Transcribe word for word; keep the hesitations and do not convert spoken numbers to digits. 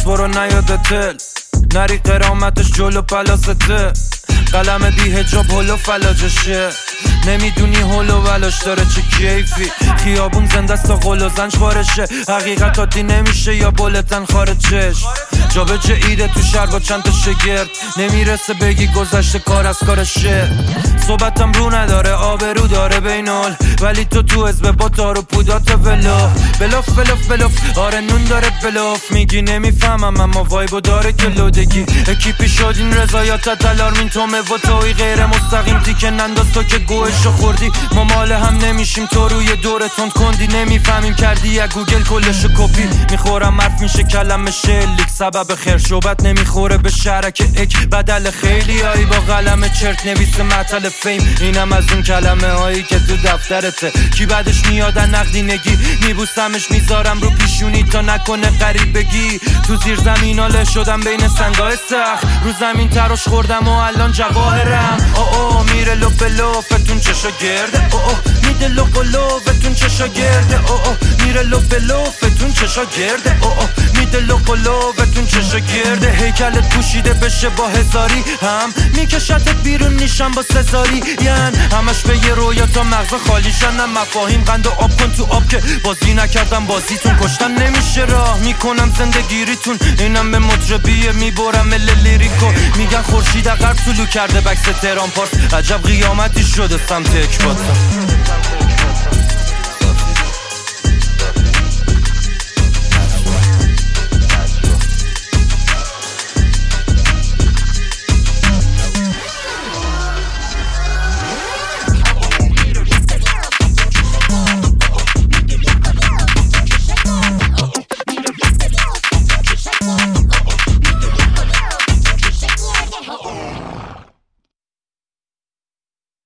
برو نیاد تل نری قرامتش جلو پلاسته قلم بی هجاب هلو فلاجشه نمیدونی هلو ولاش داره چه کیفی خیابون زنده تا قل و زنج بارشه حقیقتاتی نمیشه یا بولتن خارجش جا به جه ایده تو شهر با چند تا شگرد نمیرسه بگی گذشته کار از کارشه صحبتم رو نداره آبرو داره بینال ولی تو تو حزب با تار و پودات ولو بلوف بلوف بلوف آره نون داره بلوف میگی نمیفهمم اما وایبو داره که لودگی اکیپی شدین رضایات تلارمین تومه و توی غیر مستقیم تیکه ننداز تو که گوشو خوردی ما مال هم نمیشیم تو روی دور تند کندی نمیفهمیم کردی یا گوگل کلشو کپی میخورم حرف میشه کلمه شلیک سبب خیر شوبت نمیخوره به شرک اک بدل خیلی هایی با قلم چرت نویس مطل فیم اینم از اون کلمه هایی که تو دفترته کی بعدش میادن نقدینگی میبوسمش میذارم رو پیشونی تا نکنه قریب بگی تو زیر زمیناله شدم بین سنگای سخت رو زمین تراش خوردم و الان جواهرم او او میره لو بلو فتون چشا گرده او او میده لو بلو فتون چشا گرده او او میره لو بلو فتون چشا گرده او او میده لو بلو فتون چشا گرده هیکلت پوشیده بشه با هزاری هم میکشتت بیرون نیشم با سزاری یعنی همش به یه رویا تا مغز خالی شنم مفاهیم قند و آب کن تو آب که بازی نکردم بازیتون کشتن نمیشه راه میکنم زندگیریتون اینم به مطربیه میبرم ال لیریکو میگن خورشید عقب طلوع کرده بکس تهران پارس عجب قیامتی شده سمت اکباتم